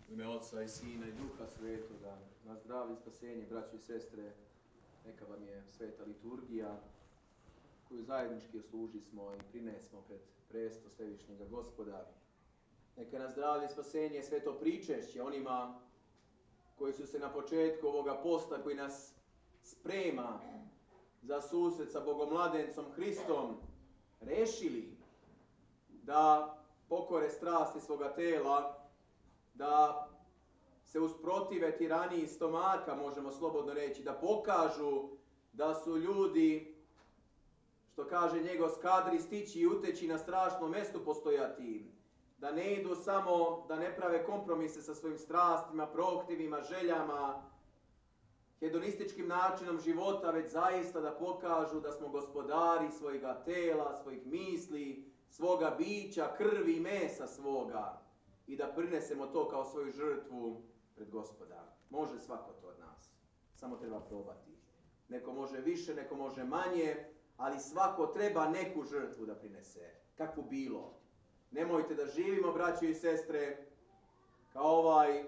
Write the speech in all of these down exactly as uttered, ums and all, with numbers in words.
U ime Oca i Sina i Duha Svetoga, na zdravlje i spasenje, braći i sestre, neka vam je sveta liturgija, koju zajednički oslužismo i prinesmo pred presto svevišnjega Gospoda. Neka na zdravlje i spasenje sveto pričešće onima koji su se na početku ovoga posta, koji nas sprema za susret sa Bogomladencom Hristom, rešili da pokore strasti svoga tela, da se usprotive tiraniji stomaka, možemo slobodno reći, da pokažu da su ljudi, što kaže njegov, skadri stići i uteći na strašnom mestu postojati, da ne idu samo, da ne prave kompromise sa svojim strastima, prohtivima, željama, hedonističkim načinom života, već zaista da pokažu da smo gospodari svojega tela, svojih misli, svoga bića, krvi i mesa svoga i da prinesemo to kao svoju žrtvu pred Gospoda. Može svako to od nas, samo treba probati. Neko može više, neko može manje, ali svako treba neku žrtvu da prinese, kakvu bilo. Nemojte da živimo, braćo i sestre, kao ovaj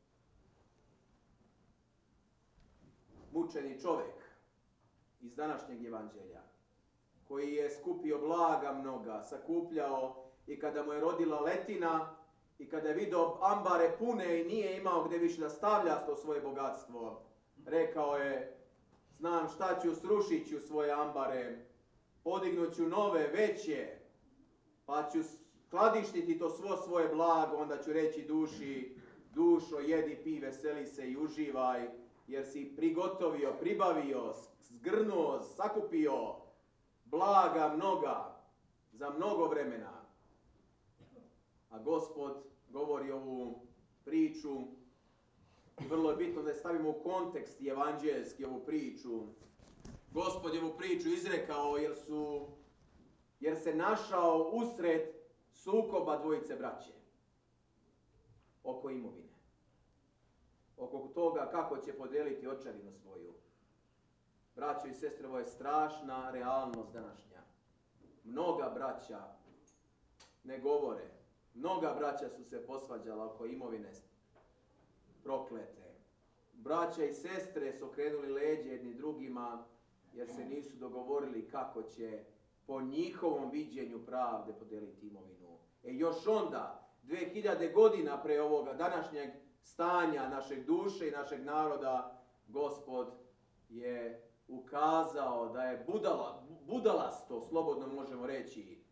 mučeni čovjek iz današnjeg evanđelja, koji je skupio blaga mnoga, sakupljao i kada mu je rodila letina i kada je vidio ambare pune i nije imao gdje više da stavlja to svoje bogatstvo, rekao je: znam šta ću, srušit ću svoje ambare, podignut ću nove, veće, pa ću skladištiti to svo svoje blago, onda ću reći duši: dušo, jedi, pi, veseli se i uživaj, jer si prigotovio, pribavio, zgrnuo, sakupio blaga mnoga za mnogo vremena. A Gospod govori ovu priču i vrlo je bitno da je stavimo u kontekst evanđeljski ovu priču. Gospod je ovu priču izrekao jer, su, jer se našao usred sukoba dvojice braće oko imovine. Oko toga kako će podijeliti očevinu svoju. Braćo i sestre, ovo je strašna realnost današnja. Mnoga braća ne govore. Mnoga braća su se posvađala oko imovine proklete. Braća i sestre su okrenuli leđe jedni drugima jer se nisu dogovorili kako će po njihovom viđenju pravde podijeliti imovinu. E još onda, dve hiljade godina pre ovoga današnjeg stanja našeg duše i našeg naroda, Gospod je ukazao da je budala, budalasto, slobodno možemo reći,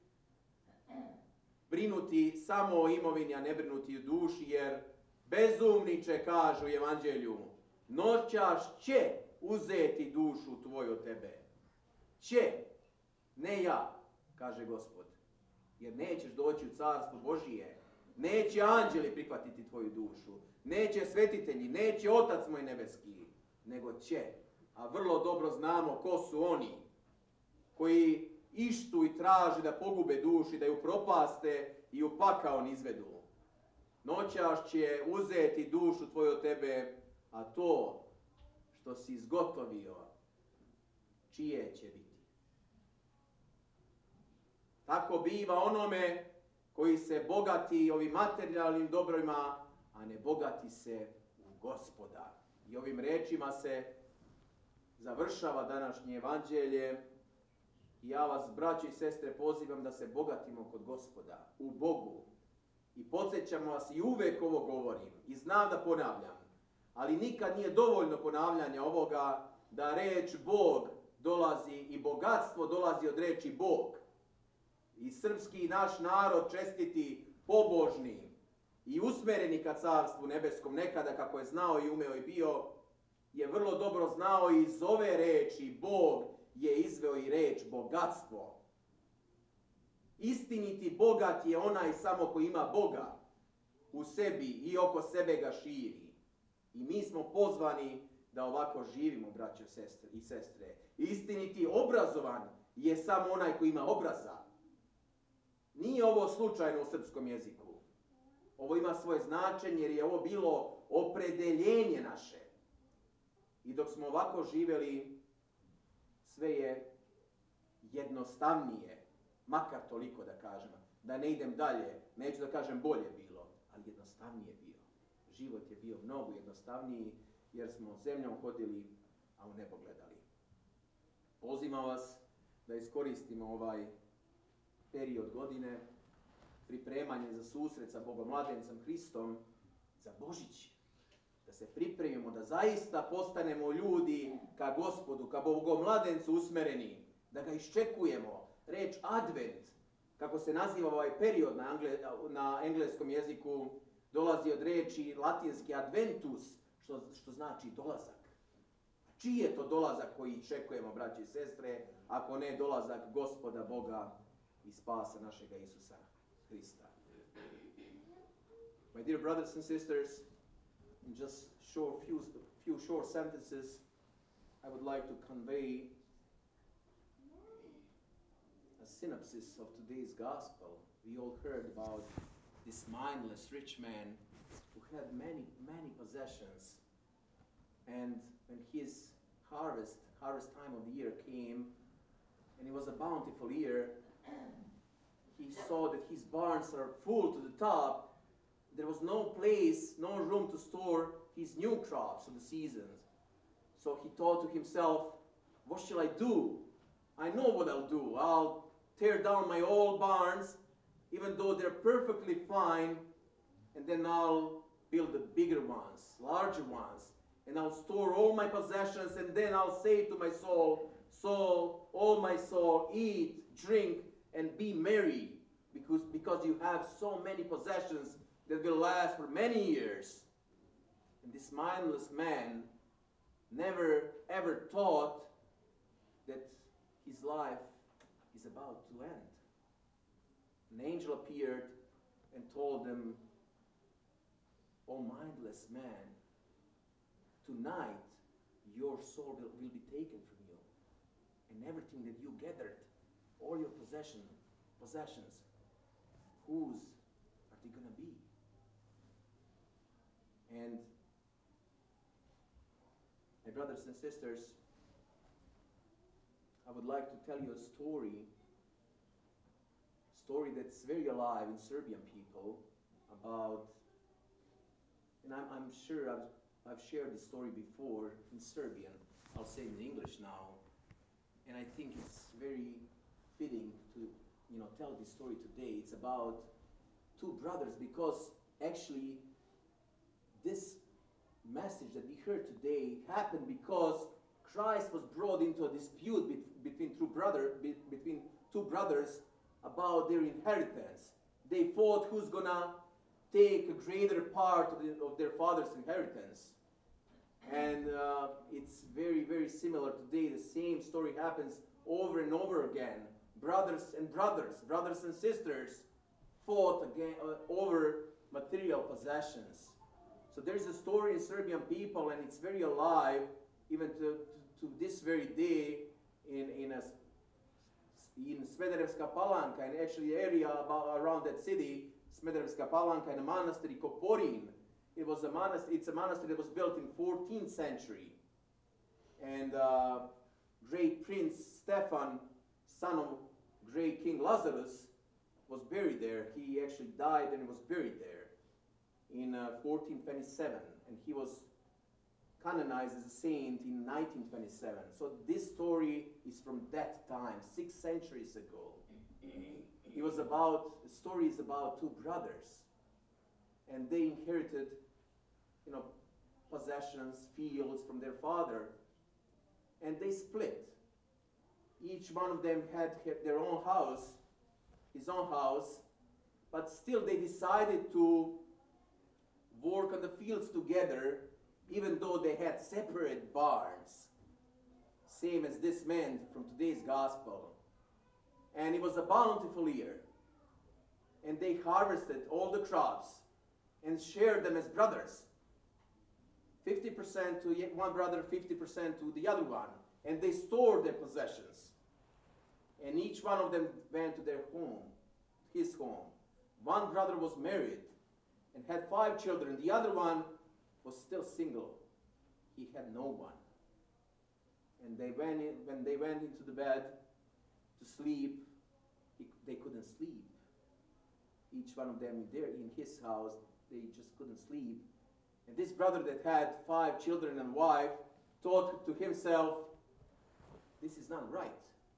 brinuti samo o imovini, a ne brinuti o duši, jer bezumniče, kažu u evanđelju, noćas će uzeti dušu tvoju od tebe. Će, ne ja, kaže Gospod, jer nećeš doći u carstvo Božije. Neće anđeli prihvatiti tvoju dušu, neće svetitelji, neće Otac moj nebeski, nego će. A vrlo dobro znamo ko su oni koji ištu i traži da pogube duši, da ju propaste i u pakao izvedu. Noćas će uzeti dušu tvoju od tebe, a to što si izgotovio, čije će biti. Tako biva onome koji se bogati ovim materijalnim dobrima, a ne bogati se u Gospoda. I ovim rečima se završava današnje evanđelje. I ja vas, braći i sestre, pozivam da se bogatimo kod Gospoda, u Bogu. I podsjećamo vas, i uvek ovo govorim, i znam da ponavljam, ali nikad nije dovoljno ponavljanja ovoga da reč Bog dolazi i bogatstvo dolazi od reči Bog. I srpski naš narod čestiti, pobožni i usmereni ka carstvu nebeskom nekada, kako je znao i umeo i bio, je vrlo dobro znao i iz ove reči Bog je izveo i reč bogatstvo. Istiniti bogat je onaj samo koji ima Boga u sebi i oko sebe ga širi. I mi smo pozvani da ovako živimo, braćo i sestre. Istiniti obrazovan je samo onaj koji ima obraza. Nije ovo slučajno u srpskom jeziku. Ovo ima svoje značenje jer je ovo bilo opredeljenje naše. I dok smo ovako živjeli, sve je jednostavnije, makar toliko da kažem, da ne idem dalje, neću da kažem bolje bilo, ali jednostavnije bilo. život je bio mnogo jednostavniji jer smo zemljom hodili, a u nebo gledali. Pozivam vas da iskoristimo ovaj period godine, pripremanje za susret sa Bogomladencem Hristom, za Božić. Da se pripremimo, da zaista postanemo ljudi ka Gospodu, ka Bogomladencu usmereni, da ga iščekujemo. Reč advent, kako se naziva ovaj period na, angle, na engleskom jeziku, dolazi od reči latinski adventus, što, što znači dolazak. A čiji je to dolazak koji iščekujemo, braći i sestre, ako ne dolazak Gospoda Boga i spasa našega Isusa Hrista? My dear brothers and sisters, in just short few, few short sentences, I would like to convey a synopsis of today's gospel. We all heard about this mindless rich man who had many, many possessions. And when his harvest, harvest time of the year came, and it was a bountiful year, he saw that his barns are full to the top. There was no place, no room to store his new crops of the seasons. So he thought to himself, what shall I do? I know what I'll do. I'll tear down my old barns, even though they're perfectly fine, and then I'll build the bigger ones, larger ones, and I'll store all my possessions, and then I'll say to my soul, soul, oh my soul, eat, drink, and be merry, because, because you have so many possessions that will last for many years. And this mindless man never ever thought that his life is about to end. An angel appeared and told him, "O mindless man, tonight your soul will, will be taken from you, and everything that you gathered, all your possession, possessions, whose are they going to be?" And my brothers and sisters, I would like to tell you a story, story that's very alive in Serbian people about, and I'm, I'm sure I've, I've shared this story before in Serbian. I'll say it in English now, and I think it's very fitting to, you know, tell this story today. It's about two brothers, because actually this message that we heard today happened because Christ was brought into a dispute be between two brother be between two brothers about their inheritance. They fought who's gonna take a greater part of, the, of their father's inheritance. And uh, it's very, very similar today. The same story happens over and over again. Brothers and brothers, brothers and sisters fought again uh, over material possessions. So there's a story in Serbian people, and it's very alive, even to, to, to this very day, in, in, a, in Smederevska Palanka, and actually the area about, around that city, Smederevska Palanka, and a monastery, Koporin. It was a monastery, it's a monastery that was built in fourteenth century. And uh, great Prince Stefan, son of great King Lazarus, was buried there. He actually died and was buried there in uh, fourteen twenty-seven, and he was canonized as a saint in nineteen twenty-seven. So this story is from that time, six centuries ago. It was about, the story is about two brothers, and they inherited, you know, possessions, fields from their father, and they split. Each one of them had their own house, his own house, but still they decided to work on the fields together, even though they had separate barns. Same as this man from today's gospel. And it was a bountiful year. And they harvested all the crops and shared them as brothers. fifty percent to one brother, fifty percent to the other one. And they stored their possessions. And each one of them went to their home, his home. One brother was married and had five children. The other one was still single. He had no one. And they went in, when they went into the bed to sleep, he, they couldn't sleep. Each one of them in, their, in his house, they just couldn't sleep. And this brother that had five children and wife thought to himself, this is not right.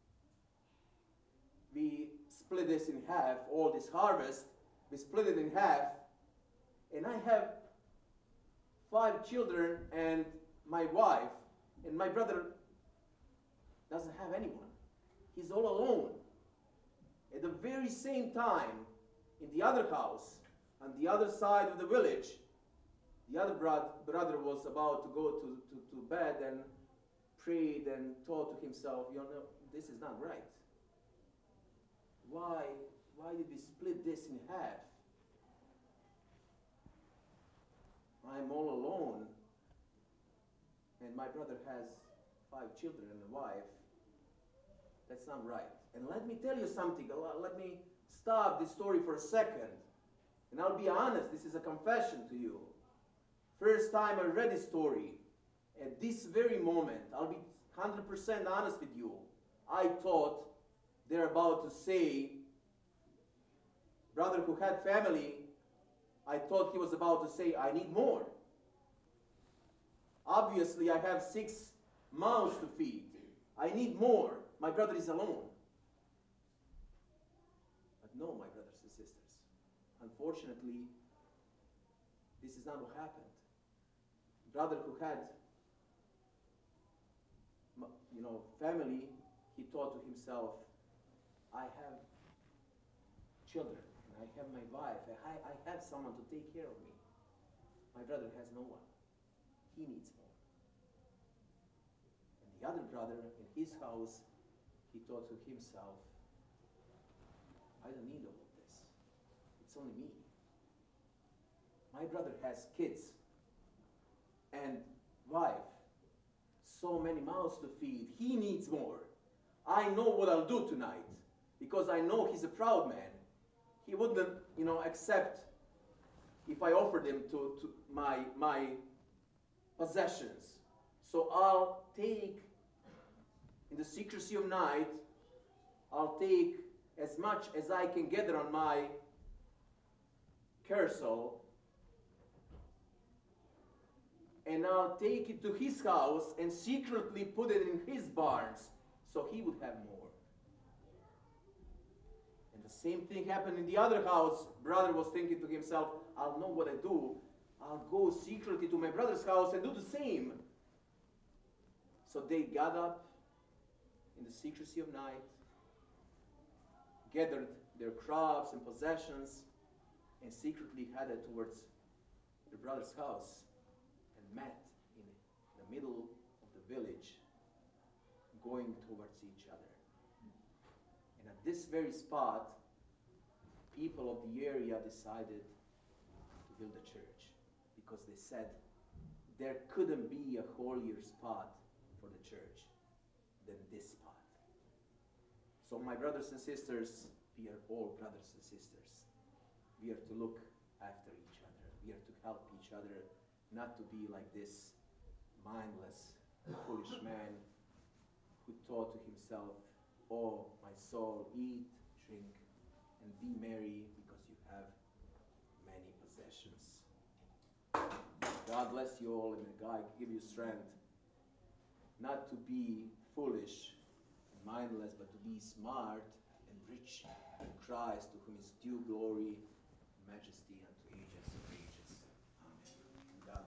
We split this in half, all this harvest, we split it in half, and I have five children and my wife, and my brother doesn't have anyone. He's all alone. At the very same time, in the other house, on the other side of the village, the other bro- brother was about to go to, to, to bed and prayed and thought to himself, you know, this is not right. Why, why did we split this in half? I'm all alone, and my brother has five children and a wife. That's not right. And let me tell you something. Let me stop this story for a second. And I'll be honest, this is a confession to you. First time I read this story, at this very moment, I'll be one hundred percent honest with you, I thought they're about to say, brother who had family, I thought he was about to say, I need more. Obviously, I have six mouths to feed. I need more. My brother is alone. But no, my brothers and sisters. Unfortunately, this is not what happened. Brother who had, you know, family, he thought to himself, I have children, and I have my wife, and I, I have someone to take care of me. My brother has no one. He needs more. And the other brother in his house, he thought to himself, I don't need all of this. It's only me. My brother has kids and wife, so many mouths to feed. He needs more. I know what I'll do tonight because I know he's a proud man. He wouldn't, you know, accept if I offered him to, to my, my possessions. So I'll take, in the secrecy of night, I'll take as much as I can gather on my carousel, and I'll take it to his house and secretly put it in his barns so he would have more. And the same thing happened in the other house. Brother was thinking to himself, I'll know what I do. I'll go secretly to my brother's house and do the same. So they got up in the secrecy of night, gathered their crops and possessions, and secretly headed towards their brother's house and met in the middle of the village, going towards each other. And at this very spot, people of the area decided to build a church because they said there couldn't be a holier spot for the church than this spot. So my brothers and sisters, we are all brothers and sisters. We are to look after each other. We are to help each other, not to be like this mindless, foolish man who thought to himself, oh, my soul, eat, drink, and be merry because you have many possessions. God bless you all, and may God give you strength not to be foolish and mindless, but to be smart and rich in Christ, to whom is due glory and majesty and